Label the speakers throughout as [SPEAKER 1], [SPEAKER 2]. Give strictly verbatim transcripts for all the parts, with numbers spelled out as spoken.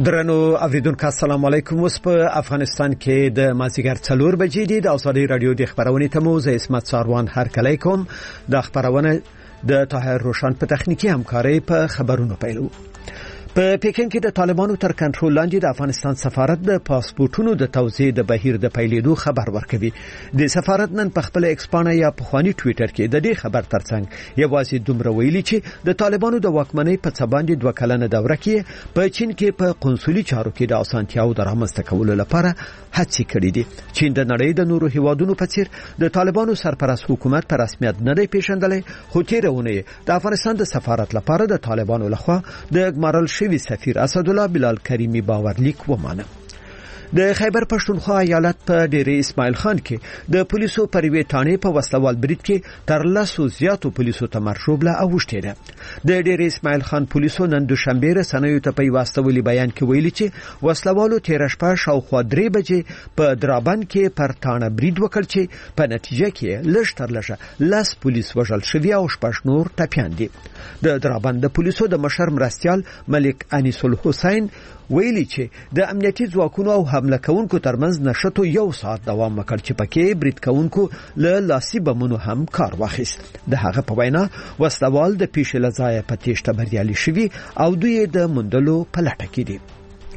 [SPEAKER 1] درنو اوریدونکو السلام علیکم. اوس په افغانستان کې د مازیګر څلور بجې دي. د ازادي رادیو د خبرونې تمو زه اسمت ساروان هر کله کوم. د خبرونه د طاهر روشن په تخنیکی همکاري په خبرونو پیلو. په پیکن کې د طالبانو تر کنټرول لاندې د افغانستان سفارت د پاسپورتونو د توزیع د بهیر د پیلېدو خبر ورکوي. د سفارت نن په خپل ایکسپانه یا په خواني ټوئیټر کې د دې خبر ترڅنګ یوازې دومره ویلي چې د طالبانو د واکمنۍ په څه باندې دوه کلنه دوره کې په چین کې په قونسولي چارو کې د اسانتیاو د رامنځته کولو لپاره هڅې کړې دي. چین د نړۍ د نورو هیوادونو په څیر د طالبانو سرپرست حکومت په رسمیت نه دی پیژندلی، خو تیرونه د افغانستان د سفارت لپاره د طالبانو لخوا د ګمارل شوی سفیر اسدالله بلال کریمی باورلیک ومانه. د خیبر پښتونخوا ایالت په ډیره اسماعیل خان کې د پولیسو پریوي ټانې په وسلوال برید کې تر لسو زیاتو پولیسو ته مرشوبله اوښتې ده. د ډیره اسماعیل خان پولیسو نن دوشنبه رسنیو ته په واستولي بیان کې ویلي چې وسلوالو تیر شپه شاوخوا درې بجې په درابند کې پر ټانه برید وکړ چې په نتیجه کې لږ تر لږه لس پولیس وژل شوي او شپږ نور ټپیان دي. د درابند د پولیسو د مشر مرستیال ملک انیس الحسین ویلي چې د امنیتي ځواکونو او حمله کوونکو ترمنځ نشټو یو ساعت دوام وکړ چې پکې برید کوونکو له لاسي بمونو هم کار واخیست. د هغه په وینا وسلوال د پیښې له ځایه په تېښته بریالي شوي او دوی د موندلو په لټه کې دي.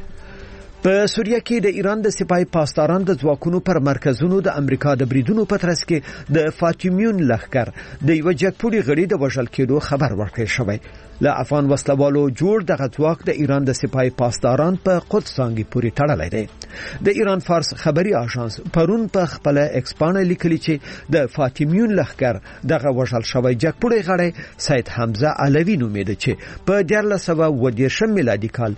[SPEAKER 1] په سوریه کې د ایران د سپای پاسداران د ځواکونو پر مرکزونو د امریکا د بریدونو په ترڅ کې د فاطمیون لښکر د یو جګپوړي غړي د وژل کېدو خبر ورکړی شوی. له افغان وسلوالو جوړ دغه ځواک د ایران د سپای پاسداران په قدس څانګې پورې تړلی دی. د ایران فارس خبري آژانس پرون په خپل ایکسپانه لیکلي چې د فاطمیون لښکر دغه وژل شوی جګپوړي غړی سید حمزه علوي نومېده چې په دیارلس سوه اووه دېرشم میلادي کال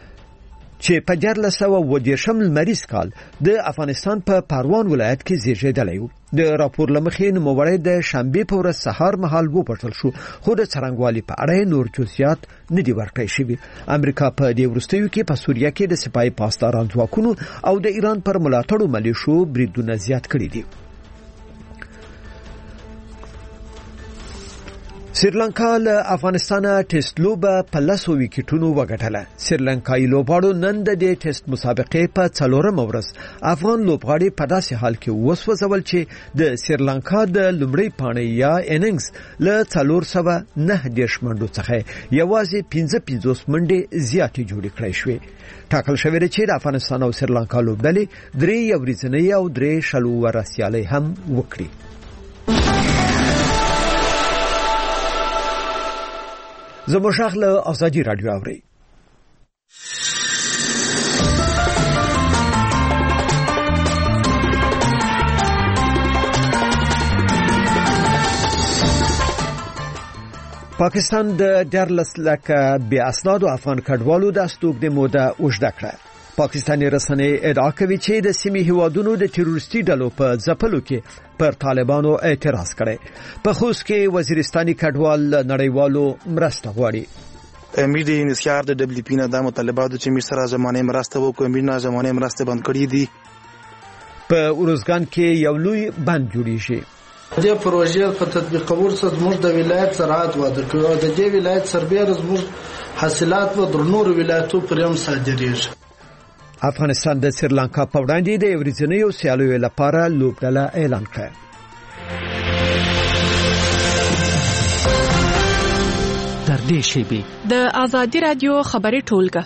[SPEAKER 1] چې په دیارلس سوه اووه دېرشم لمریز کال د افغانستان په پروان ولایت کې زیږیدلی و. د راپور لمخې نوموړی د شنبې په ورځ سهار مهال وپټل شو، خو د څرنګوالي په اړه نور جزئیات نه دي ورکړی شوي. امریکا په دې وروستیو کې په سوریه کې د سپای پاسداران ځواکونو او د ایران پر ملاتړو ملیشو بریدونه زیات کړي دي. سریلانکا له افغانستان ټیسټ لوبه په لسو ویکټونو وګټله. سریلانکایي لوبغاړو نن د دې ټیسټ مسابقې په څلورمه ورځ افغان لوبغاړي په داسې حال کې وسوځول چې د سریلانکا د لومړۍ پاڼې یا اننګز له څلور سوه نهه دېرش منډو څخه یوازې پنځه پنځوس منډې زیاتې جوړې کړای شوې. ټاکل شوی دی چې د افغانستان او سریلانکا لوبډلې درې یوریځنۍ او درې شلو ور سیالۍ هم وکړي. زموږ غږ له ازادي رادیو اوري. پاکستان د دیارلس لکه بې اسنادو افغان کډوالو د استوګنې موده اوږده کړه. پاکستاني رسنۍ ادعا کوي چې د سیمې هیوادونو د تروریستي ډلو په ځپلو کې پر طالبانو اعتراض کړي. په خوست کې وزیرستاني کډوال نړیوالو مرسته غواړي.
[SPEAKER 2] امیر د انسیار د دبليو پی نه د مطالباتو چې میر سره زمانه مرسته وکړي، امیر نه زمانه مرسته بند کړي دي.
[SPEAKER 1] په اروزګان کې یو لوی بند جوړیږي.
[SPEAKER 3] د پروژې په تطبیقولو سره زموږ د ولایت زراعت وده کوي او د دې ولایت سربېره زموږ حاصلات و در نور ولایتو پرېم صادریږي.
[SPEAKER 1] افغانستان د سریلانکا په وړاندې د یوریځنیو سیالیو لپاره لوبډله اعلان کړه.
[SPEAKER 4] تر دې شیبې
[SPEAKER 5] د ازادي رادیو خبري ټولګه.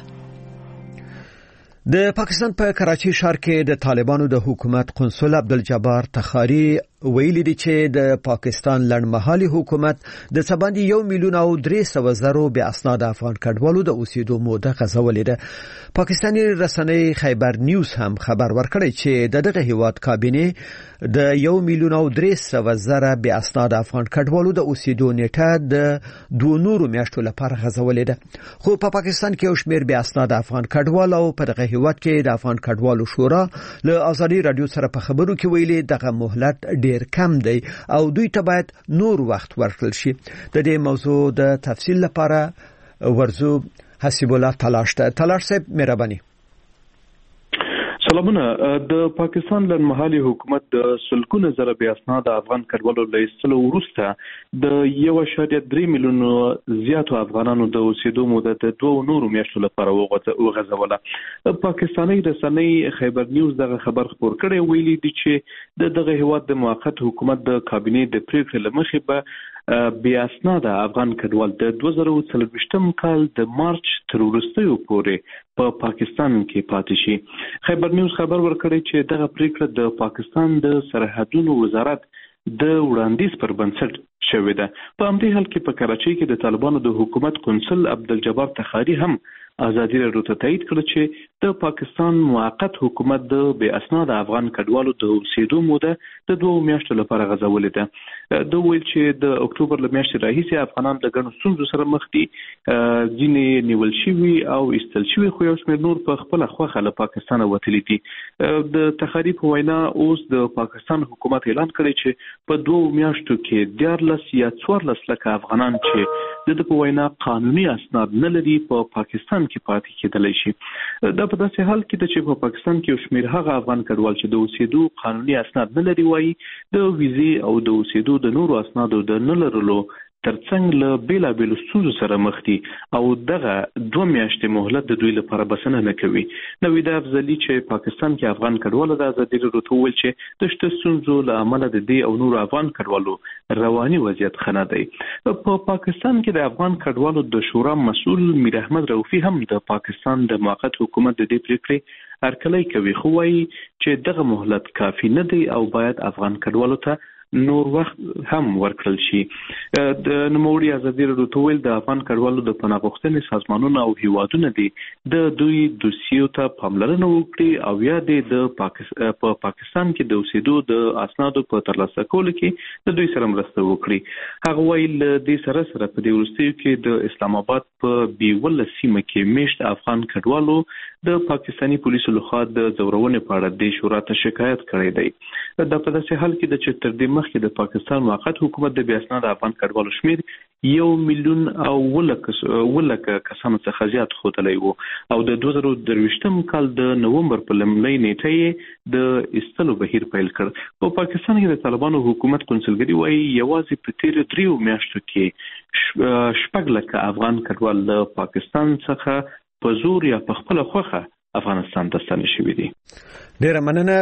[SPEAKER 1] د پاکستان په کراچي ښار کې د طالبانو د حکومت قنصل عبدالجبار تخاری ویلي دي چې د پاکستان لړمحالي حکومت د څه باندې یو میلیون او درې سوه زرو بې اسناده افغان کډوالو د اوسېدو موده غځولې ده. پاکستاني رسنۍ خیبر نیوز هم خبر ورکړی چې د دغه هیواد کابینه د یو میلیون او درې سوه زره بې اسناده افغان کډوالو د اوسېدو نیټه د دوه نورو میاشتو لپاره غځولې ده. خو په پاکستان کې یو شمېر بې اسناده افغان کډوال او په دغه هیواد کې د افغان کډوالو شورا له ازادي رادیو سره په خبرو کې ویلي دغه مهلت ډیر کم دی او دوی ته باید نور وخت ورکړل شي. د دې موضوع د تفصیل لپاره ورزو حسیب الله تلاش ته. تلاش صاحب مهرباني.
[SPEAKER 6] سلامونه. د پاکستان لنمحالي حکومت د سلګونه زره بې اسناده افغان کډوالو له ایستلو وروسته د یو اشاریه درې میلیونو زیاتو افغانانو د اوسېدو موده د دوه نورو میاشتو لپاره وغځوله. پاکستاني رسنۍ خیبر نیوز دغه خبر خپور کړی، ویلي دي چې د دغه هیواد د موقت حکومت د کابینې د پریکړې له مخې به بې اسناده افغان کډوال د دوه زره څلوېښتم کال د مارچ تر وروستیو پورې په پاکستان کې پاتې شي. خیبر نیوز خبر ورکړی چې دغه پریکړه د پاکستان د سرحدونو وزارت د وړاندیز پر بنسټ شوې ده. په همدې حال کې په کراچۍ کې د طالبانو د حکومت قونسل عبدالجبار تخاري هم ازادي راډیو ته تایید کړ چې د پاکستان موقت حکومت د بې اسناده افغان کډوالو د اوسېدو موده د دوه میاشتو لپاره غځولې ده. د ویل چې د اکتوبر له میاشتې راهیسې افغانان د ګڼو ستونزو سره مخ دي، ځینې نیول شوي او ایستل شوي، خو یو شمېر نور په خپله خوښه له پاکستانه وتلي دي. د تخاري په وینا اوس د پاکستان حکومت اعلان کړی چې په دوه میاشتو کې دیارلس یا څوارلس لکه افغانان چې د په وینا قانوني اسناد نه لري په پاکستان کې پاتې کېدلی شي. دا په داسې حال کې ده چې په پاکستان کې یو شمېر هغه افغان کډوال چې د اوسېدو قانوني اسناد نه لري وایي د ویزې او د اوسېدو د نورو اسنادو د نه لرلو ترڅنګ له بیلابیلو ستونزو سره مخ دي او دغه دوه میاشتې مهلت د دوی لپاره بسنه نه کوي. نویده افضلي چې پاکستان کې افغان کډوالو د ازادي راډیو ته وویل چې د شته ستونزو له امله د دې او نورو افغان کډوالو رواني وضعیت ښه نه دی. په پاکستان کې د افغان کډوالو د شورا مسؤل میر احمد روفي هم د پاکستان د موقت حکومت د دې پریکړې هرکلی کوي، خو وایي چې دغه مهلت کافي نه دی او باید افغان کډوالو ته نور وخت هم ورکړل شي. د نوموړي ازادي راډیو ته ویل د افغان کډوالو د پناه غوښتنې سازمانونه او هیوادونه دي د دوی دوسیو ته پاملرنه وکړي او یا د پاکستان په پاکستان کې د اوسېدو د اسنادو په ترلاسه کولو کې د دوی سره مرسته وکړي. هغه ویل د سره سره په دې وروستیو کې د اسلام آباد په بیوله سیمه کې میشت افغان کډوالو د پاکستاني پولیسو لخوا د ځورونې په اړه د شورا ته شکایت کړی دی. دا په داسې حال کې د چې تر دې مخکې د پاکستان موقت حکومت د بې اسناده افغان کډوالو شمېر یو میلیون او ولکه کسانو څخه زیات ښودلی و او د دوه زره درویشتم کال د نومبر په لومړۍ نیټه یې د ایستلو بهیر پیل کړ. په پاکستان کې د طالبانو حکومت قونسلګري وایي یوازې په تېرو دریو میاشتو کې شپږ لکه افغان کډوال له پاکستان څخه په زور یا په خپله خوښه افغانستان ته ستانه شوي دي.
[SPEAKER 1] ډیره مننه.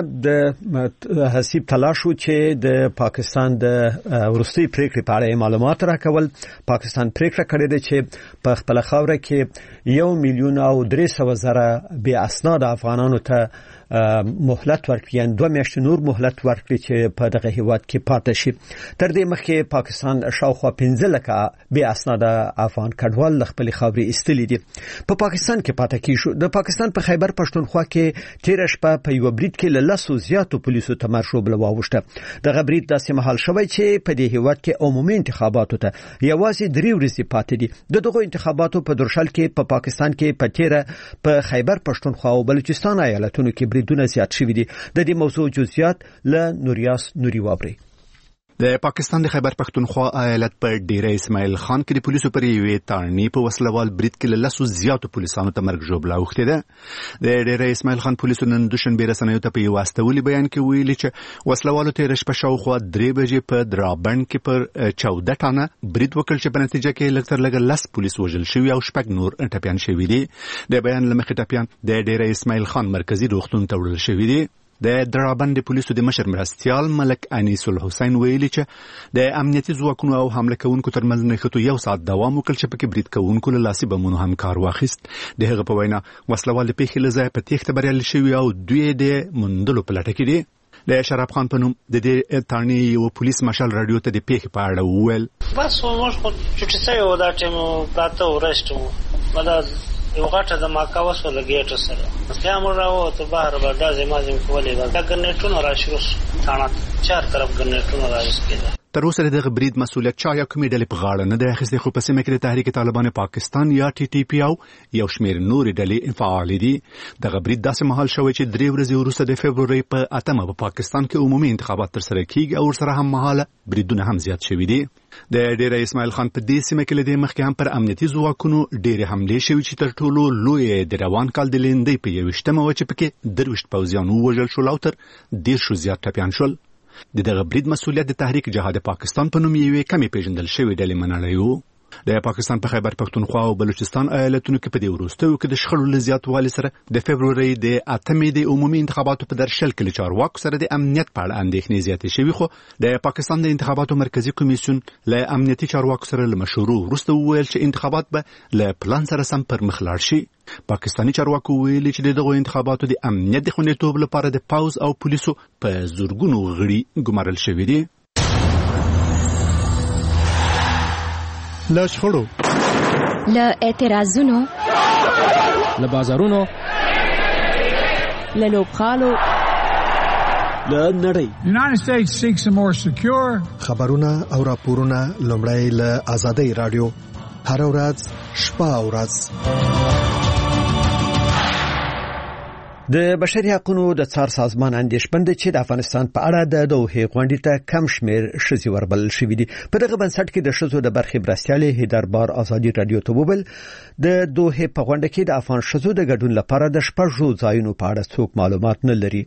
[SPEAKER 1] د حسیب تلاشو چې د پاکستان د ورستي پریکړې په اړه معلومات راکول. پاکستان پریکړه کړې ده چې په خپل خاوره کې یو میلیون او درې سوه زره بې اسناده افغانانو ته مهلت ورکړي، یعنی دوه میاشتې نور مهلت ورکړي چې په دغه هیواد کې پاتې شي. تر دې مخکې پاکستان شاوخوا پنځه لکه بې اسناده افغان کډوال له خپلې خاورې ایستلي دي. په پاکستان کې پاتې کیږو. د پاکستان په خیبر پښتونخوا کې تیره شپه په یو برید کې له لسو زیاتو پولیسو تمرشب واوښته. دغه برید داسې مهال شوی چې په دې هیواد کې عمومي انتخاباتو ته یوازې درې ورځې پاتې دي. د دغو انتخاباتو په درشل کې په پا پاکستان کې په تیره په خیبر پښتونخوا او بلوچستان ایالتونو کې بریدونه زیات شوي دي. د دې موضوع جزئیات له نوریاس نوري واوري.
[SPEAKER 7] د پاکستان د خیبر پښتونخوا ایالت په ډیره اسماعیل خان کې د پولیسو پر یوې تارنې په وسلوال برید کې له لسو زیاتو پولیسانو ته مرګ ژوبله اوښتې ده. د ډیره اسماعیل خان پولیسو نن دوشنبې رسنیو ته په یو استولي بیان کې ویلي چې وسلوالو تېره شپه شاوخوا درې بجې په درابڼ کې پر چوده ټانه برید وکړ چې په نتیجه کې لږ تر لږه لس پولیس وژل شوي او شپږ نور ټپیان شوي دي. د بیان له مخې ټپیان د ډیره اسماعیل خان مرکزي روغتون ته وړل شوي دي. د درابڼ د پولیسو د مشر مرستیال ملک انیس الحسین ویلي چې د امنیتي ځواکونو او حمله کوونکو ترمنځ نښتو یو ساعت دوام وکړ چې پکې برید کوونکو له لاسي بمونو هم کار واخیست. د هغه په وینا وسلوال د پیښې له ځایه په تېښته بریالي شوي او دوی د موندلو په لټه کې دي. د شراب خان په نوم د دې تارنې یو پولیس مشال رادیو ته د پیښې په اړه وویل.
[SPEAKER 8] بس موږ خو چې څه یو دا ټیم پراته ورشتو مله یو غټه د ماکا وسو لګیټ سره بیا موږ راو ته بهر باندې زما زم کولې دا ګنټونو را شروع ثانات چار طرف ګنټونو را وسکیده.
[SPEAKER 7] تر اوسه دغه برید مسولیت چا یا کومې ډلې په غاړه نه دی اخیستی، خو په سیمه کې د تحریک طالبان پاکستان یا ټي ټي پی او یو شمېر نورې ډلې فعال دي. دغه برید داسې مهال شوی چې درې ورځې وروسته د فبرورۍ په اتمه په پاکستان کې عمومي انتخابات ترسره کیږي او ورسره هم مهاله بریدونه هم زیات شوي دي. د ډیره اسماعیل خان په دې سیمه کې له دې مخکې هم پر امنیتي ځواکونو ډېرې حملې شوي چې تر ټولو لویې د روان کال د لیندۍ په یویشتمه وه چې پکې درویشت پوځیان ووژل شول او تر دېرشو زیات ټپیان شول. د دغه برید مسولیت د تحریک جهاد پاکستان په نوم یوې کمې پیژندل شوې ډلې منلی و. د پاکستان په خیبر پښتونخوا او بلوچستان ایالتونو کې په دې وروستیو کې د شخړو له زیاتوالي سره د فبرورۍ د اتمې د عمومي انتخاباتو په درشل کې له چارواکو سره د امنیت په اړه اندېښنې زیاتې شوي، خو د پاکستان د انتخاباتو مرکزي کمیسیون له امنیتي چارواکو سره له مشورو وروسته وویل چې انتخابات به له پلان سره سم پر مخ لاړ شي. پاکستاني چارواکو ویلي چې دغه انتخاباتو د امنیت د خوندیتوب لپاره د پوځ او پولیسو په زورګونو غړي ګمارل شوي دي. له شخړو،
[SPEAKER 9] له اعتراضونو،
[SPEAKER 4] له بازارونو،
[SPEAKER 9] له لوبغالو،
[SPEAKER 4] له نړۍ
[SPEAKER 10] United States seeks a more secure
[SPEAKER 1] خبرونه او راپورونه لومړی له آزادۍ رادیو هر ورځ شپه او ورځ. د بشري حقوقو د څار سازمان اندېښمن دی چې د افغانستان په اړه د دوحې غونډې ته کم شمېر ښځې وربلل شوي دي. په دغه بنسټ کې د ښځو د برخې مرستیالې هیدربار آزادي رادیو ته وویل د دوحې په غونډه کې د افغان ښځو د ګډون لپاره د شپږو ځایونو په اړه څوک معلومات نه لري.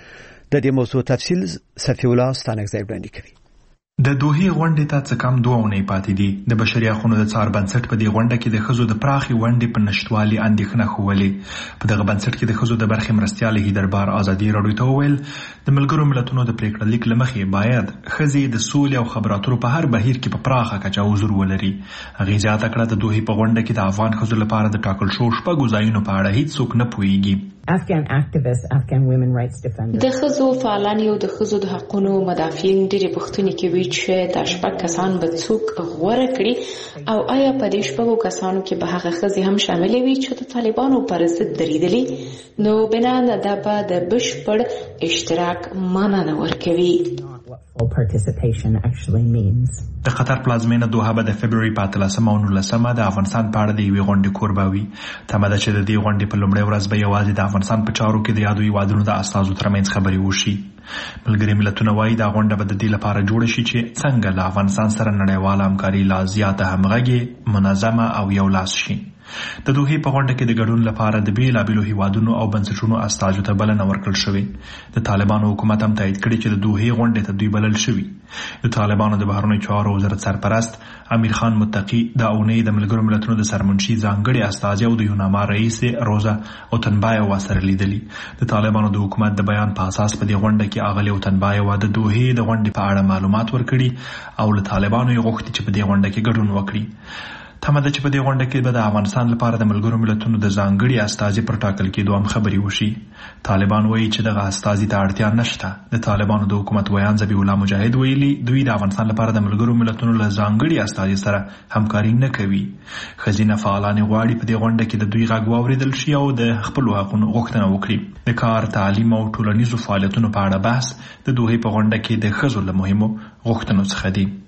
[SPEAKER 1] د دې موضوع تفصیل صفی الله ستانکزی وړاندې کوي.
[SPEAKER 11] د دوحې غونډې ته څه کم دوه اونۍ پاتې دي. د بشري حقوقو د څار بنسټ په دې غونډه کې د ښځو د پراخې ونډې په نشتوالي اندېښنه ښوولې. په دغه بنسټ کې د ښځو د برخې مرستیالې هیدربار آزادي رادیو ته وویل د ملګرو ملتونو د پریکړه لیک له مخې باید ښځې د سولې او خبرو اترو په هر بهیر کې په پراخه کچه حضور ولري. هغې زیاته کړه د دوحې په غونډه کې د افغان ښځو لپاره د ټاکل شوو شپږو ځایونو په اړه هیڅوک نه پوهیږي.
[SPEAKER 12] Afghan activists, Afghan women rights defenders.
[SPEAKER 13] د ښځو فعالان یو د ښځو د حقوقو مدافعین ډېرې پوښتنې کوي چې دا شپږ کسان به څوک غوره کړي او آیا په دې شپږو کسانو کې به هغه ښځې هم شاملې وي چې د طالبانو پر ضد درېدلي، نو بنا دا به د بشپړ اشتراک معنا نه ورکوي.
[SPEAKER 12] Participation actually means.
[SPEAKER 11] د قطر پلازمینه دوحه به د فبرورۍ په اتلسمه او نولسمه د افغانستان په اړه د یوې غونډې کوربه وي. تمه ده چې د دې غونډې په لومړۍ ورځ به یوازې د افغانستان په چارو کې د یادو هیوادونو د استازو ترمنځ خبرې وشي. ملګري ملتونه وایي دا غونډه به د دې لپاره جوړه شي چې څنګه له افغانستان سره نړیواله همکاري لا زیاته همغږې، منظمه او یو لاس شي. د دوحې په غونډه کې د ګډون لپاره د بیلابیلو هیوادونو او بنسټونو استازو ته بلنه ورکړل شوې. د طالبانو حکومت هم تایید کړي چې د دوحې غونډې ته دوی بلل شوي. د طالبانو د بهرنیو چارو وزارت سرپرست امیر خان متقي د اونۍ د ملګرو ملتونو د سرمنشي ځانګړي استازي او د یوناما رئیس روزا اوتنبایووا سره لیدلي. د طالبانو د حکومت د بیان په اساس په دې غونډه کې اغلې اوتنبایووا د دوحې د غونډې په اړه معلومات ورکړي او له طالبانو یې غوښتي چې په دې غونډه کې ګډون وکړي. تمه ده چې په دې غونډه کې به د افغانستان لپاره د ملګرو ملتونو د ځانګړي استازي پر ټاکل کېدو هم خبرې وشي. طالبان وایي چې دغه استازي ته اړتیا نشته. د طالبانو د حکومت ویان ذبیح الله مجاهد ویلي دوی د افغانستان لپاره د ملګرو ملتونو له ځانګړي استازي سره همکاري نه کوي. ښځینه فعالان غواړي په دې غونډه کې د دوی غږ واورېدل شي او د خپلو حقونو غوښتنه وکړي. د کار، تعلیم او ټولنیزو فعالیتونو په اړه بحث د دوحې په غونډه کې د ښځو له مهمو غوښتنو څخه دی.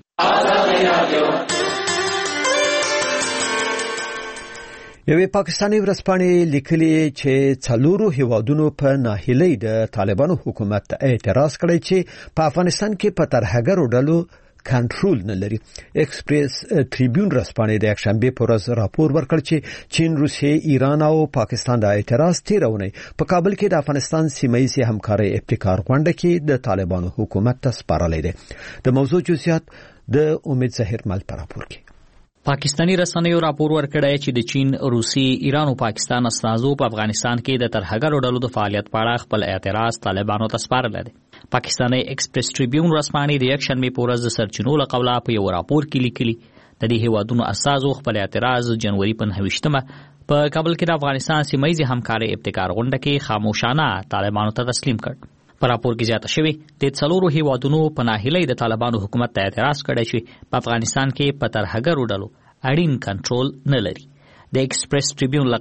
[SPEAKER 1] یوې پاکستاني ورځپاڼې لیکلي چې څلورو هیوادونو په ناهیلۍ د طالبانو حکومت اعتراض کړی چې په افغانستان کې په ترهګرو ډلو کنټرول نه لري. ایکسپریس ټریبیون ورځپاڼې د یکشنبې په ورځ راپور ورکړ چې چین، روسیې، ایران او پاکستان د اعتراض تېره اونۍ په کابل کې د افغانستان سیمه ییزې همکارۍ ابتکار غونډه کې د طالبانو حکومت ته سپارلی دی. د موضوع جزئیات د امید ظاهر مل په راپور کې.
[SPEAKER 14] پاکستانی رسنیو راپور ورکړی چې د چین، روسي، ایران او پاکستان استازو په افغانستان کې د ترهګرو ډلو د فعالیت په اړه خپل اعتراض طالبانو ته سپارلی دی. پاکستاني ایکسپریس ټریبیون ورځپاڼې د یکشنبې په ورځ د سرچینو له قوله په یو راپور کې لیکلي د دې هیوادونو استازو خپل اعتراض جنوري په نهه ویشتمه په کابل کې د افغانستان سیمه ییزې همکارۍ ابتکار غونډه کې خاموشانه طالبانو ته تسلیم کړ. په راپور کې زیاته شوی د څلورو هیوادونو په ناهیلۍ د طالبانو حکومت ته اعتراض کړی چې په افغانستان کې په ترهګرو ډلو اړین کنټرول نه لري. د ایکسپریس ټریبیون له قوله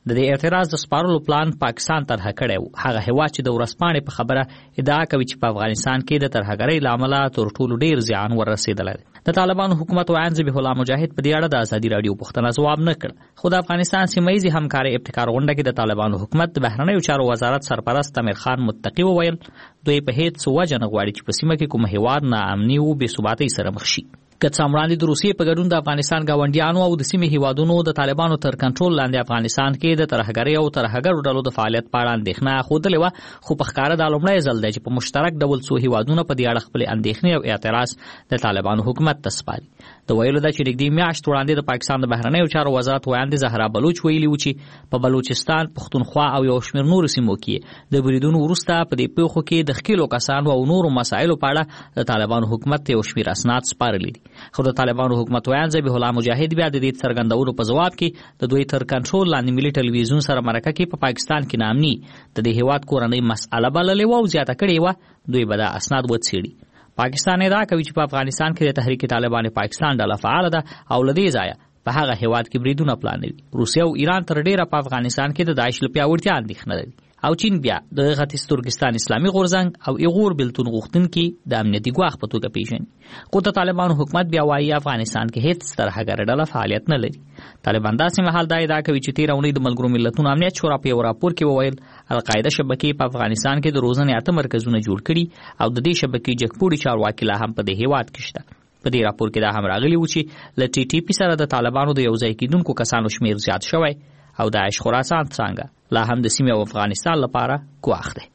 [SPEAKER 14] د دې اعتراض د سپارلو پلان پاکستان طرح کړی و. هغه هیواد چې د ورځپاڼې په خبره ادعا کوي چې په افغانستان کې د ترهګرۍ له امله تر ټولو ډیر زیان ورسېدلی دی. د طالبانو حکومت وایي ذبیح الله مجاهد په دې اړه د ازادي راډیو پوښتنه ځواب نه کړ. خو د افغانستان سیمه ییزې همکارۍ ابتکار غونډه کې د طالبانو حکومت د بهرنیو چارو وزارت سرپرست امیر خان متقي وویل دوی په هیڅ وجه نه غواړي چې په سیمه کې کوم هیواد ناامني او بې ثباتۍ سره مخ شي. که څه هم وړاندې د روسیې په ګډون د افغانستان ګاونډیانو او د سیمې هیوادونو د طالبانو تر کنټرول لاندې افغانستان کې د ترهګرۍ او ترهګرو ډلو د فعالیت په اړه اندېښنه ښودلې وه، خو په ښکاره دا لومړی ځل دی چې په مشترک ډول څو هیوادونه په دې اړه خپلې اندېښنې او اعتراض د طالبانو حکومت ته سپاري. د ویلو ده چې نږدې میاشت وړاندې د پاکستان د بهرنیو چارو وزارت ویاندې زهرا بلوچ ویلي و چې په بلوچستان، پښتونخوا او یو شمېر نورو سیمو کې د بریدونو وروسته په دې پیښو کې د ښکېلو کسانو او نورو مسایلو په اړه د طالبانو حکومت ته یو شمېر اسناد سپارلي دي. خو د طالبانو حکومت ویان ذبیح الله مجاهد بیا د دې څرګندولو په ځواب کې د دوی تر کنټرول لاندې ملي ټلویزیون سره مرکه کې په پاکستان کې نامني د دې هیواد کورنۍ مسأله بللې وه او زیاته کړې وه دوی به دا اسناد وڅېړي. پاکستان ادعا کوي چې په افغانستان کې د تحریک طالبان پاکستان ډله فعاله ده او له دې ځایه په هغه هیواد کې بریدونه پلانوي. روسیه او ایران تر ډیره په افغانستان کې د داعش له پیاوړتیا اندېښنه لري او چین بیا د ختیځ ترکستان اسلامي غورځنګ او ایغور بېلتون غوښتونکي د امنیتي ګواښ په توګه پیژني. خو د طالبانو حکومت بیا وایي افغانستان کې هیڅ ترهګره ډله فعالیت نه لري. طالبان داسې مهال دا ادعا کوي چې تېره اونۍ د ملګرو ملتونو امنیت شورا په یو راپور کې وویل القاعده شبکې په افغانستان کې د روزنې اته مرکزونه جوړ کړي او د دې شبکې جګپوړي چارواکي لا هم په دې هیواد کې شته. په دې راپور کې دا هم راغلي و چې له ټي ټي پي سره د طالبانو د یوځای کېدونکو کسانو شمېر زیات شوی او داعش خراسان څانګه لا هم د سیمې او افغانستان لپاره ګواښ دی.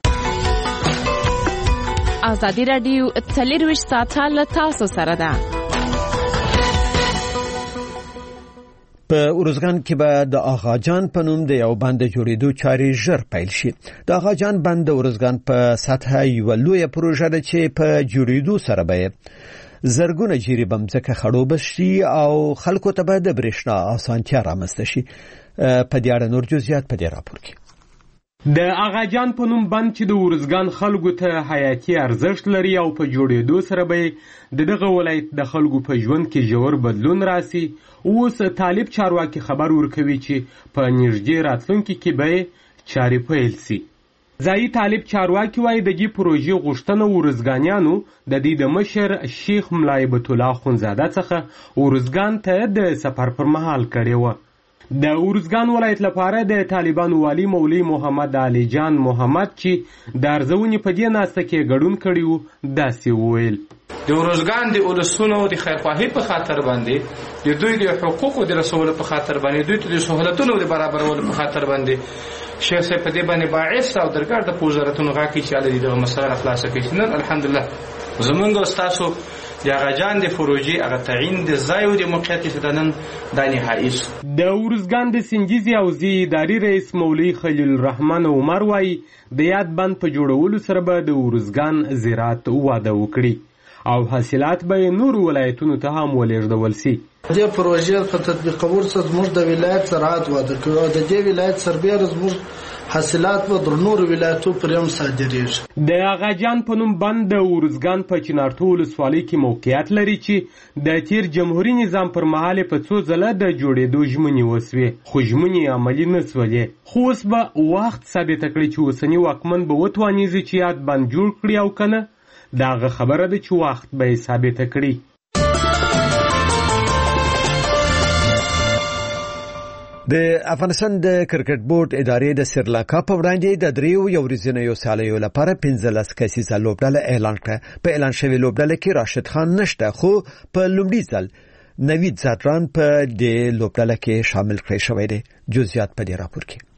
[SPEAKER 5] ازادي راډیو څلېرویشت ساعته له تاسو سره ده.
[SPEAKER 1] په ارزګان کې به د آغاجان په نوم د یو بند جوړېدو چارې ژر پیل شي. د آغاجان بند د ارزګان په سطحه یوه لویه پروژه ده چې په جوړېدو سره به زرګونه جیرې بمځکه خړوبه شي او خلکو ته به د برېښنا اسانتیا رامنځته شي. په دې اړه نور جزئیات په دې راپور کې.
[SPEAKER 15] د آغاجان په نوم بند چې د ارزګان خلکو ته حیاتي ارزښت لري او په جوړېدو سره به د دغه ولایت د خلکو په ژوند کې ژور بدلون راسي. اوس طالب چارواکي خبر ورکوي چې په نږدې راتلونکي کې به چارې پیل سي. ځایي طالب چارواکي وایي د دې پروژې غوښتنه ارزګانیانو د دې د مشر شیخ ملا هیبت الله خونزاده څخه ارزګان ته د سفر پر مهال کړې وه. د ارزګان ولایت لپاره د طالبانو والی مولوي محمد علي جان محمد چې د ارزونې په دې ناسته کې ګډون کړی و داسې وویل
[SPEAKER 16] د ارزګان د ولسونو د خیرخواهي په خاطر باندې د دوی د حقوقو د رسولو په خاطر باندې دوی ته د سهولتونو د برابرولو په خاطر باندې شیخ صاحب په دې باندې باعث او درګر د وزارتونو غاکي چې علي دغه مسله خلاصه کړي. نن الحمدلله زمونږ استادو د آغاجان د پروژې هغه تعیین د ځای او د موقعیت چې نن د نهایي
[SPEAKER 15] د ارزګان د سنجیزي حوزې اداري رئیس مولوي خلیل الرحمن عمر وایي د یاد بند په جوړولو سره به د ارزګان زراعت وده وکړي او حاصلات به نورو ولایتونو ته هم ولېږدول سي.
[SPEAKER 3] د پروژې په تطبیقولو سره زموږ د ولایت زراعت وده کوي او د دې ولایت سربېره زموږ حاصلات به در نورو ولایتو پرې هم صادریږي.
[SPEAKER 15] د آغاجان په نوم بند د ارزګان په چنارتو ولسوالۍ کې موقعیت لري چې د تیر جمهوري نظام پر مهال په څو ځله د جوړېدو ژمنې وسوې خو ژمنې عملي نه سولې. خو اوس به وخت ثابته کړي چې اوسني واکمن به وتوانیږي چې یاد بند جوړ کړي او که نه د هغه خبره ده چې وخت به یې ثابته کړي.
[SPEAKER 1] د افغانستان د کرکټ بورډ ادارې د سریلانکا په وړاندې د دریو یو ورځنیو سیالیو لپاره پنځلس کسیزه لوبډله اعلان کړه. په اعلان شوې لوبډله کې راشد خان نشته خو په لومړي ځل نوید زادران په دې لوبډله کې شامل کړی شوی دی. جزئیات په دې راپور کې.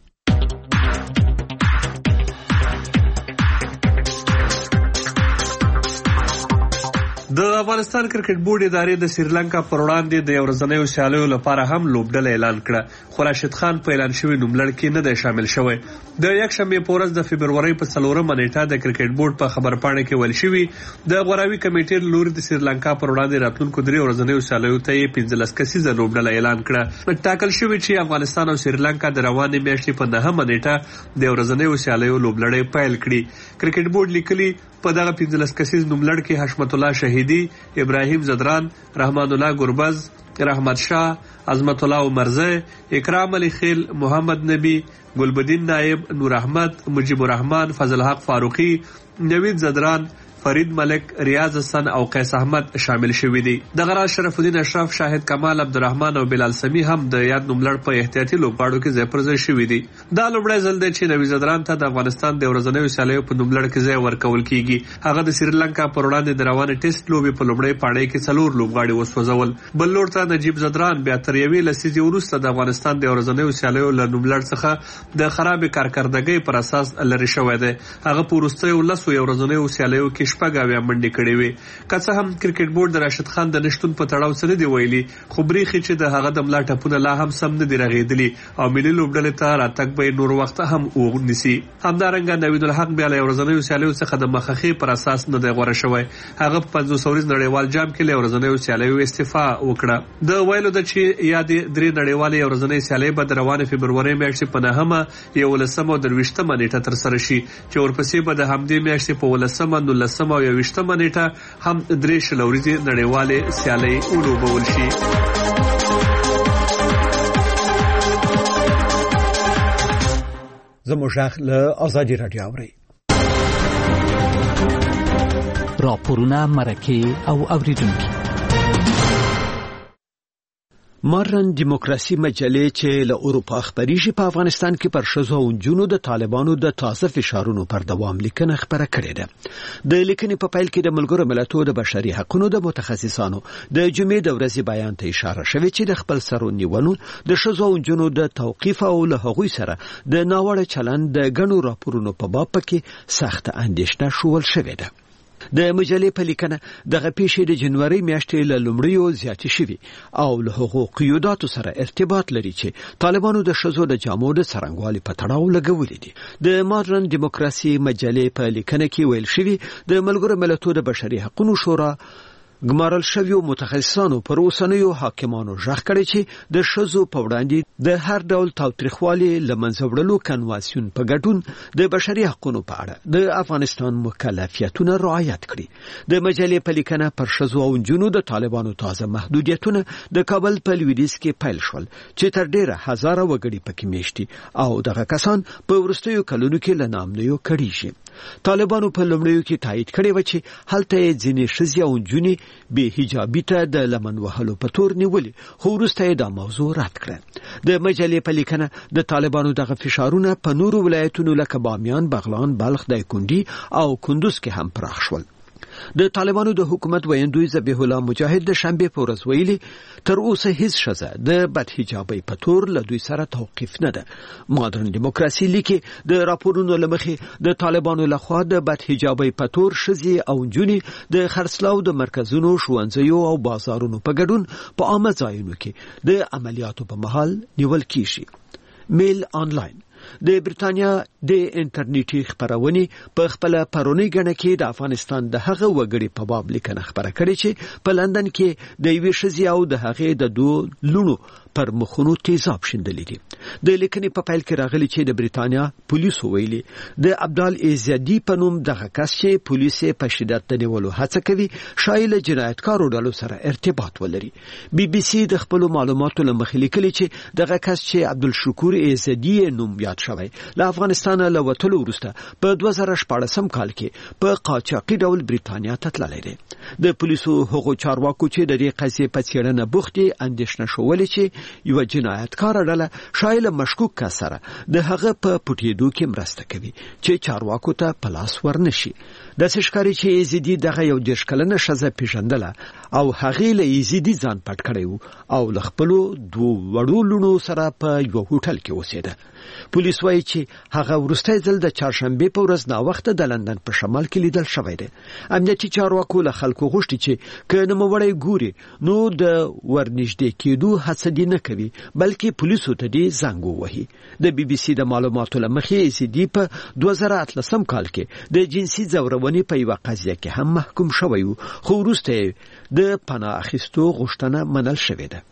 [SPEAKER 17] د افغانستان کرکټ بورډ ادارې د سریلانکا پر وړاندې د یو ورځنیو سیالیو لپاره هم لوبډله اعلان کړه خو راشد خان په اعلان شوي نوملړ کې نه دی شامل شوی. د یکشنبې په ورځ د فبرورۍ په څلورمه نیټه د کرکټ بورډ په خبرپاڼه کې ویل شوي د غوراوي کمیټې له لوري د سریلانکا پر وړاندې راتلونکو درې ورځنیو سیالیو ته یې پنځلس کسیزه لوبډله اعلان کړه. ټاکل شوي چې افغانستان او سریلانکا د روانې میاشتې په نهمه نیټه د ورځنیو سیالیو لوبلړۍ پیل کړي. کرکټ بورډ لیکلي په دغه پنځلس کسیز نوملړ کې حشمت الله شهیدی، ابراهیم زدران، رحمان الله ګربز، رحمت شاه، عظمت الله عمرزی، اکرام علی خیل، محمد نبی، ګلبدین نائب، نور احمد، مجیب الرحمن، فضل حق فاروقی، نوید زدران، فرید ملک، ریاض حسن او قیس احمد شامل شوي دي. دغه راز شرف الدین اشرف، شاهد کمال، عبدالرحمن او بلال سمی هم د یاد نوملړ په احتیاطي لوبغاړو کې ځای پر ځای شوي دي. دا لومړی ځل دی چې نوید زدران ته د افغانستان د ورځنیو سیالیو په نوملړ کې ځای ورکول کیږي. هغه د سریلانکا پر وړاندې د روانې ټیسټ لوبې په لومړۍ پاړۍ کې څلور لوبغاړي وسوځول. بل لور ته نجیب زدران بیا تر یوې لسیزې وروسته د افغانستان د ورځنیو سیالیو له نوملړ څخه د خراب کارکردګۍ پر اساس لرې شوی دی. هغه په وروستیو لسو ورځنیو سیالیو کې شپږ اویا منډې کړې وي. که څه هم کرکټ بورډ د راشد خان د نشتون په تړاو څه نه دی ویلي، خو بریښي چې د هغه د ملا ټپونه لا هم سم نه دي رغېدلي او ملي لوبډلې ته راتګ به نور وخت هم ونیسي. همدارنګه نوید الحق بیا له ورځنیو سیالیو څخه د مخخي پر اساس نه دی غوره شوی. هغه په پنځوس ورځ نړیوال جام کې له ورځنیو سیالیو استعفا وکړه. د ویلو د چې یادې درې نړیوالې ورځنۍ سیالۍ به د روانې فبرورۍ میاشتې په نهمه، یولسمه او درویشتمه نیټه ترسره شي، چې ورپسې به د همدې میاشتې په ولسمه، نولسمه او یوویشتمه نیټه هم درې شل ورځې نړیوالې سیالۍ ولوبول شي.
[SPEAKER 1] زموږ غږ له ازادي راډیو اورئ.
[SPEAKER 18] راپورونه، مرکې او اوریدونکي.
[SPEAKER 1] مارن دیموکراسي مجلې چې له اروپا خبريږي په افغانستان کې پر ښځو او نجونو د طالبانو د تازه فشارونو پر دوام لیکنه خبره کړې ده. د لیکنې په پیل کې د ملګرو ملتونو د بشري حقوقو د متخصصانو د جمعې د ورځې بیان ته اشاره شوې چې د خپل سرونیونو د ښځو او نجونو د توقيف او له هغوی سره د ناوړه چلند د غنو راپورونو په باب کې سخت اندېښنه شول شوې ده. د مجلې په لیکنه دغه پیښې د جنوري میاشتې له لومړیو زیاتې شوي او له هغو قیوداتو سره ارتباط لري چې طالبانو د ښځو د جامو د څرنګوالي په تړاو لګولې دي. د مارن دیموکراسي مجلې په لیکنه کې ویل شوي د ملګرو ملتونو د بشري حقوقو شورا ګمارل شویو متخصصانو پر اوسنیو حاکمانو ژغ کړی چې د ښځو په وړاندې د هر ډول تاوتریخوالي له منځه وړلو کنوانسیون په ګډون د بشري حقوقو په اړه د افغانستان مکلفیتونه رعایت کړي. د مجلې په لیکنه پر ښځو او نجونو د طالبانو تازه محدودیتونه د کابل په لویدیځ کې پیل شول چې تر ډیره هزاره وګړي پکې میشتي او دغه کسان په ورستیو کلونو کې له نامنیو کړيږي. طالبانو په لومړیو کې تایید کړی و چې هلته ځینې ښځې او نجونې به حجابي ته د لمن وهلو په تور نیولې، خو وروسته یې دا موضوع رد کړه. د مجلې په لیکنه د طالبانو دغه فشارونه په نورو ولایتونو لکه بامیان، بغلان، بلخ، دایکنډي او کندوز کې هم پراخ شول. د طالبانو د حکومت ویندوی ذبیح الله مجاهد د شنبه په ورځ ویلي تر اوسه هیڅ ښځه د بد حجابي په تور له دوی سره توقیف نه ده. مادرن دیموکراسي لیکي د راپورونو لمخې د طالبانو لخوا د بد حجابي په تور ښځې او نجونې د خرڅلاو د مرکزونو، ښوونځیو او بازارونو په ګډون په عامه ځایونو کې د عملیاتو په مهال نیول کیږي. میل آنلاین د بریتانیا د انټرنیټي خبرونې په خپل پرونی غنه کې د افغانستان د هغه وګړي په باب لیکنه خبره کړې چې په لندن کې د یوې ښځې او د هغې د دوه لونو پر مخونو تیزاب شیندلې دي. د لیکنې په پیل کې راغلي چې د بریتانیا پولیسو ویلي د عبدال ایزادي په نوم دغه کس چې پولیس په شدت د نیولو هڅه کوي شایل جنایتکارو ډلو سره ارتباط ولري. بي بي سي د خپل معلوماتو لمخې لیکلي چې دغه کس چې عبدالشکور ایزادي نوم یاد شوی له افغانستان له وټلو وروسته په دوه زره شپږم کال کې په قاچاقي ډول بریتانیا ته تللی دی. د پولیسو هغو چارواکو چې د دې قضیې په څېړنه بوخت دي اندېښنه شولې چې یو جنایتکار ډله شایل مشکوک کس سره د هغه په پټېدو کې مرسته کوي چې چارواکو ته پلاس ورنشي. د سشکاري چې ایزیدي دغه یو دیرش کلنه ښځه پیژندله او هغې له ایزیدي ځان پټ کړی و او له خپلو دوه وړو لوڼو سره په یو هوټل کې اوسېده. پولیس وایي چې هغه وروستی ځل د چهارشنبې په ورځ ناوخته د لندن په شمال کې لیدل شوی دی. امنیتي چارواکو له خلکو غوښتي چې که نوموړی ګوري نو د ورنږدې کېدو هڅه دې نه کوي بلکې پولیسو ته دې زنګ ووهي. د بي بي سي د معلوماتو له مخې ایزیدي په دوه زره اتلسم کال کې د جنسي ځورونې په یوه قضیه کې هم محکوم شوی و، خو وروسته د پناه اخیستو غوښتنه منل شوې ده.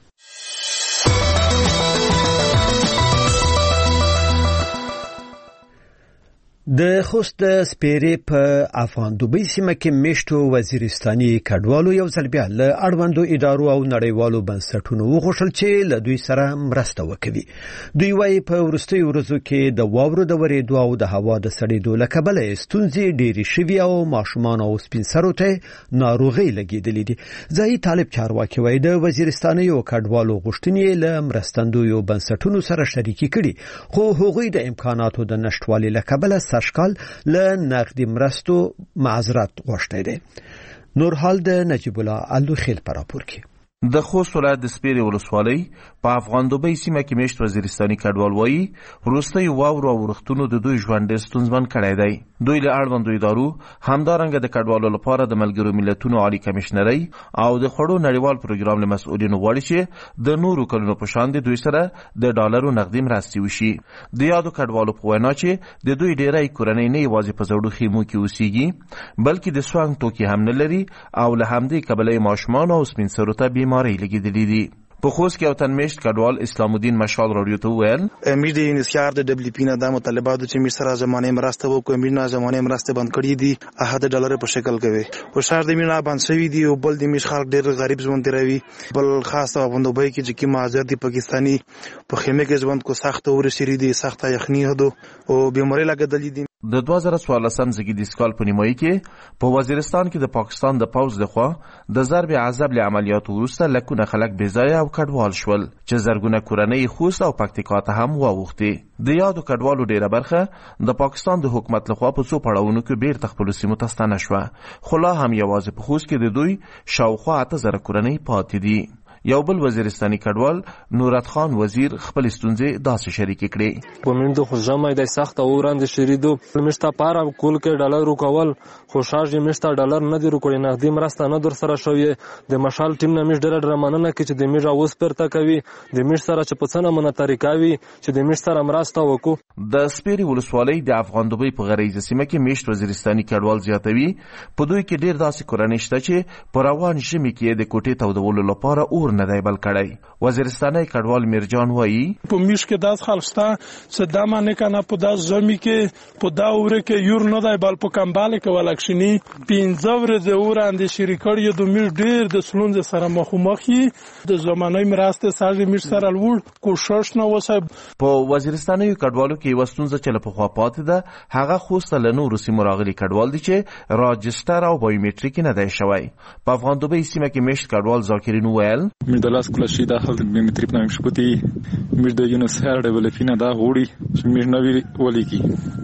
[SPEAKER 1] د خوست سپیری په افغان دوبۍ سیمه کې میشتو وزیرستاني کډوالو یو ځل بیا له اړوندو ادارو او نړیوالو بنسټونو وغوښتل چې له دوی سره مرسته وکړي. دوی وايي په وروستیو ورځو کې د واورو د ورېدو او د هوا د سړېدو له کبله ستونزې ډېرې شوي او ماشومان او سپین سرو ته ناروغۍ لګېدلې دي. ځایي طالب چارواکي وايي د وزیرستانیو کډوالو غوښتنې له مرستندویو بنسټونو سره شریکې کړي، خو هغوی د امکاناتو د نشتوالي له کبله سږکال له نقدي مرستو معذرت غوښتی دی. نور حال د نجیب الله الوخیل په راپور کې.
[SPEAKER 19] د خوست ولایت د سپیرې ولسوالۍ په افغان دوبۍ سیمه کې میشت وزیرستاني کډوال وایي وروستیو واورو او ورښتونو د دوی ژوند ډېر ستونزمن کړی دی. دوی له اړوندو ادارو همدارنګه د کډوالو لپاره د ملګرو ملتونو عالي کمیشنرۍ او د خوړو نړیوال پروګرام له مسؤلینو غواړي چې د نورو کلونو په شان د دوی سره د ډالرو نقدي مرستې وشي. د یادو کډوالو په وینا چې د دوی ډېری کورنۍ نه یوازې په زړو خیمو کې اوسېږي بلکې د سوانګ توکي هم نه لري او له همدې کبله یې ماشومان او سپین سرو ته بیماری لګېدلې دي. په خوست کې یو تن میشت کډوال اسلام الدین مشال راډیو ته وویل
[SPEAKER 2] امیر د انسیار د دبليو پی نه د مطالباتو چې میر سره زمانه مرسته وکړي امیر نه زمانه مرسته بند کړي دي احد ډالر په شکل کوي او شهر د میر نه باندې شوی دی او بل د میر خلک ډېر غریب ژوند تیروي بل خاصه غوندوبای کې چې کی مهاجر دي پاکستانی په خیمه کې ژوند کو سخت اور شری دي سخت یخنی هدو او بیماری لګیدلې دي.
[SPEAKER 19] د دوه زره څوارلسم زیږدیز کال په نیمایي کې په وزیرستان کې د پاکستان د پوځ لخوا د ضرب عذاب له عملیاتو وروسته لکونه خلک بېځایه او کډوال شول چې زرګونه کورنۍ خوست او پکتیکا ته هم واوښتې. د یادو کډوالو ډېره برخه د پاکستان د حکومت لخوا په څو پړاوونو کې بیرته خپلو سیمو ته ستانه شوه، خو لا هم یوازې په خوست کې د دوی شاوخوا اته زره کورنۍ پاتې دي. یو بل وزیرستاني کډوال نورت خان وزیر خپل ستونزې داسې شریکې کړې.
[SPEAKER 20] په من د خوشامه د سخت اوران د شریدو مشتا پاره کول کې ډالر کول خو شارج مشتا ډالر نه دی کړی نقدي مرسته نه در سره شوې د مشال ټیم نه مش ډېر ډېر مننه کې چې د میرا اوس پرته کوي د مش سره چې پسنه منه طریقاوي چې د مش سره مرسته وکړو.
[SPEAKER 19] د سپیرې ولسوالۍ د افغان دوبۍ په غریزه سیمه کې میشت وزیرستاني کډوال زیاتوي. په دوی کې ډېر داسې کورنۍ شته چې په روان ژمي کې د کوټې تودولو لپاره اور نه دی بل کړی. وزیرستاني کډوال میرجان وایي
[SPEAKER 21] په میش کې داس خلشته چې دا معنی کنه په داس ژمي کې په دا اور کې یور نه دی بل په کمباله کې ولکشنی پنځه ورځې اور اندې شریکړی د میش ډېر د سلونز سره مخومخي د زمانه مرسته ساجي میش سره لوړ کوشش نه وسه.
[SPEAKER 19] په وزیرستاني کډوالو کې وستونزه چې په خوا پاتې ده هغه خوست له نورو سیمو راغلي کډوال دي چې راجستر او بایومټریک نه دی شوی. په افغان دوبۍ سیمه کې میشت کډوال ذاکرین ویل
[SPEAKER 22] میردلاس کلاشي داخل بایومټریک نام شپتی میرد یونسهر ډیولپینه دا غوړي چې میر نوی ولي کی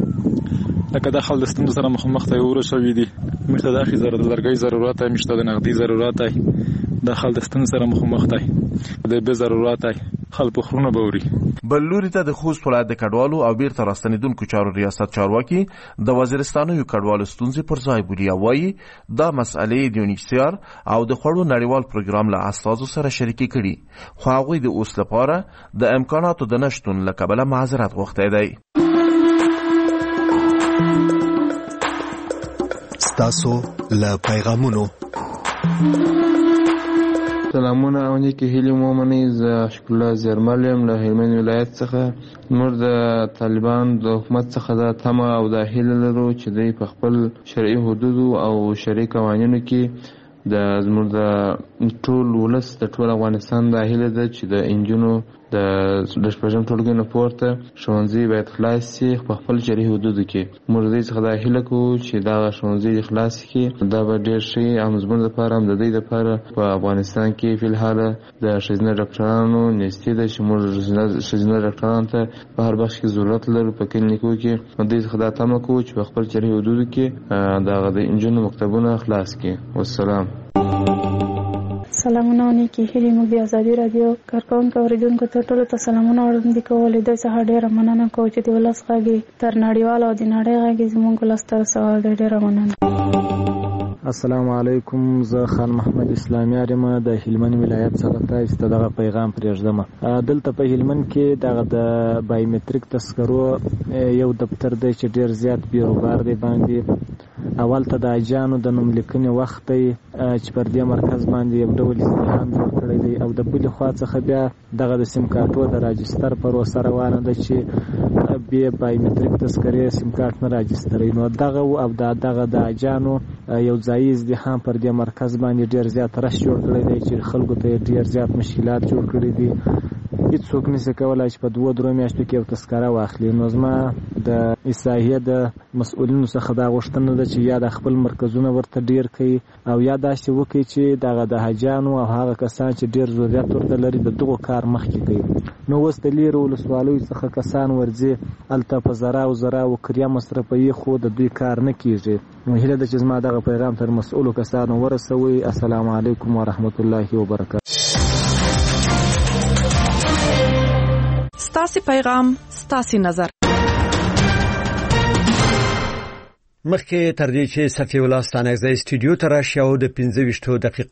[SPEAKER 22] لکه داخل د ستونزو سره مخامخ ته ور شوې دي مرته داخلي ضرورت لرګي ضرورت ہے مشته د نقدي ضرورت ہے داخل د ستونزو سره مخامخ ته د به ضرورت ہے خلک خورونه بوري.
[SPEAKER 19] بل لوري ته د خوست ولایت د کډوالو او بیرته راستنیدونکو چارو ریاست چارواکي د وزیرستانیو کډوالو ستونزې پر ځای بولي او وایي دا مسئلې د یونیسیار او د خوړو نړیوال پروګرام له استازو سره شریکې کړي خو هغوی د اوس لپاره د امکاناتو د نشتون له کبله معذرت غوښتی دی.
[SPEAKER 7] ستاسو له پیغامونو
[SPEAKER 23] سلامونه او نیکی هیلی مومنی ز شکل زرملیم له هلمند ولایت څخه نور د طالبان د حکومت څخه د تمه او د هیله لرو چې دوی په خپل شرعي حدودو او شرعي قوانینو کې د زموږ د ټول ولس د ټول افغانستان د هیله ده چې د انجونو د شپږم ټولګي نه پورته ښوونځي باید خلاص شي په خپل شرعي حدودو کې. موږ دوی څخه دا هیله کوو چې دغه ښوونځي خلاص کړي دا به ډېر ښه هم زموږ لپاره هم د دوی لپاره په افغانستان کې فی الحال د ښځینه ډاکټرانو نیستي ده چې موږ ښځینه ډاکټرانو ته په هر بخش کې ضرورت لرو په کلینیکو کې. دوی څخه دا تمه کوو چې په خپل شرعي حدودو کې دغه د انجونو مکتبونه خلاص کړي. والسلام.
[SPEAKER 24] سلامونه نیکی هیلې موږ د ازادي رادیو کارکونکو اوریدونکو ته ټولو ته سلامونه وړاندې کوو. دوی څخه ډېره مننه کوو چې د ولس غږ تر نړیوال او د نړۍ غږ زموږ ولس ته رسول. ډېره مننه.
[SPEAKER 25] السلام علیکم. زه خان محمد اسلامي ارم د هلمند ولایت څخه تاسو ته دغه پیغام پرېږدم. دلته په هلمند کې دغه د بایومټریک تذکرو یو دفتر دی چې ډېر زیات بیروبار دی باندې. اول ته د اجانو د نوم لیکنې وخت دی چې پر دې مرکز باندې یو ډول استهام جوړ کړی دی او د بلې خوا څخه بیا دغه د سیم کارتو د راجستر پروسه روانه ده چې به بایومټریک تذکرې سیم کارت نه راجستري. نو دغه او د دغه د اجانو یو ځای ازدحام پر دې مرکز باندې ډیر زیات رش جوړ کړی دی چې خلکو ته ډیر زیات مشکلات جوړ کړي دي. هیڅوک نشي کولای چې په دوه درو میاشتو کې یو تذکره واخلي. نو زما د اصلاحیه د مسؤلینو څخه دا غوښتنه ده چې یا د خپل مرکزونه ورته ډیر کوي او یا داسې وکړي چې دغه د حاجیانو او هغه کسان چې ډیر ضرورت ورته لري د دغه کار مخکې کوي. نو اوس د لیرو ولسوالیو څخه کسان ورځي الته په زرا او زرا او کریا مصرفوي خو د دوی کار نه کیږي. نو هیله ده چې زما دغه پیغام تر مسؤلو کسانو ورسوي. السلام علیکم ورحمت الله وبرکاته.
[SPEAKER 4] ستاسو پیغام ستاسو نظر.
[SPEAKER 1] مخکې تر دې چې صفی الله ستانګزی استودیو ته راشي او د پنځه ویشت دقیقې